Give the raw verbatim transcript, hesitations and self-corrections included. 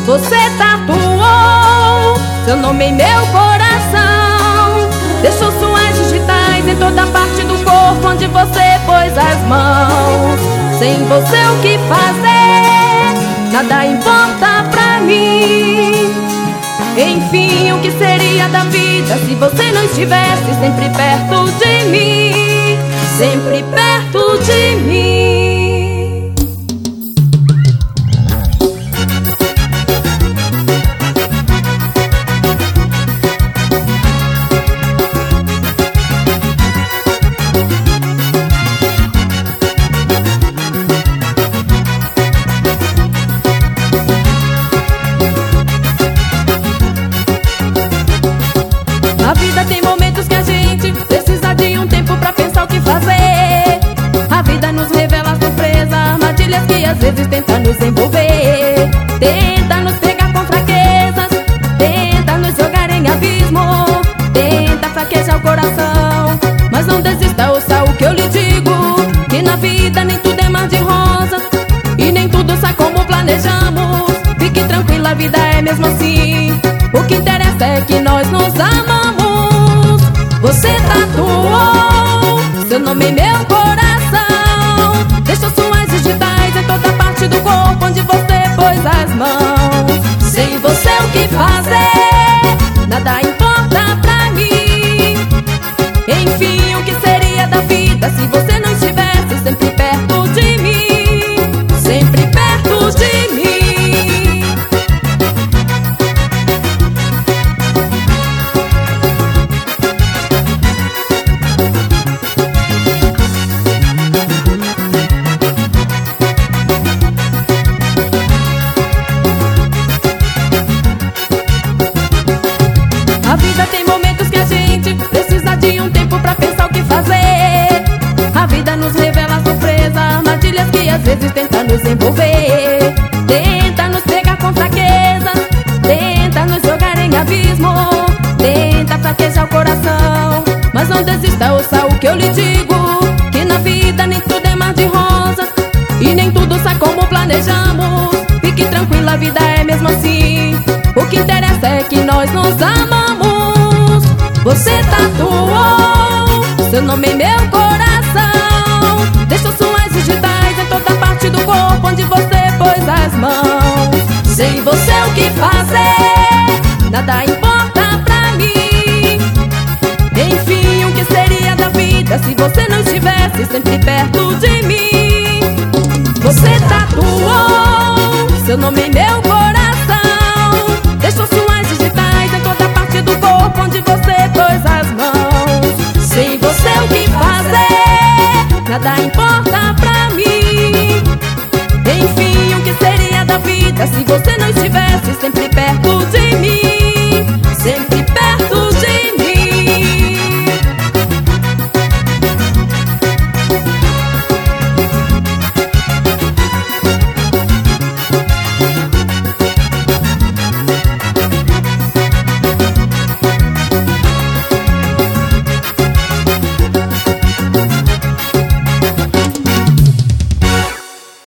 Você tatuou seu nome em meu coração, deixou suas digitais em toda parte do corpo onde você pôs as mãos. Sem você o que fazer, nada importa pra mim. Enfim, o que seria da vida se você não estivesse sempre perto de mim, sempre perto de mim. A vida tem momentos que a gente precisa de um tempo pra pensar o que fazer. A vida nos revela surpresa, armadilhas que às vezes tenta nos envolver. Tenta nos pegar com fraquezas, tenta nos jogar em abismo, tenta fraquejar o coração. Mas não desista, ouça o que eu lhe digo, que na vida nem tudo é mar de rosas e nem tudo sai como planejamos. Fique tranquila, a vida é mesmo assim. O que interessa é que nós nos amamos. Você tatuou seu nome em meu coração, deixou suas digitais em toda parte do corpo onde você pôs as mãos. Sem você o que fazer, nada importa pra mim. Enfim, o que seria da vida se você não estivesse sempre perto de mim, sempre perto de mim. A vida tem momentos que a gente precisa de um tempo pra pensar o que fazer. A vida nos revela surpresa, armadilhas que às vezes tenta nos envolver. Tenta nos pegar com fraquezas, tenta nos jogar em abismo, tenta fraquejar o coração. Mas não desista, ouça o que eu lhe digo, que na vida nem tudo é mar de rosas e nem tudo sai como planejamos. Fique tranquila, a vida é mesmo assim. O que interessa é que nós nos amamos. Você tatuou seu nome em meu coração, deixou suas digitais em toda parte do corpo onde você pôs as mãos. Sem você o que fazer, nada importa pra mim. Enfim, o que seria da vida se você não estivesse sempre perto de mim. Você tatuou seu nome em meu coração, deixou suas digitais em toda parte do corpo onde você pôs as mãos. Sem você o que fazer, nada importa pra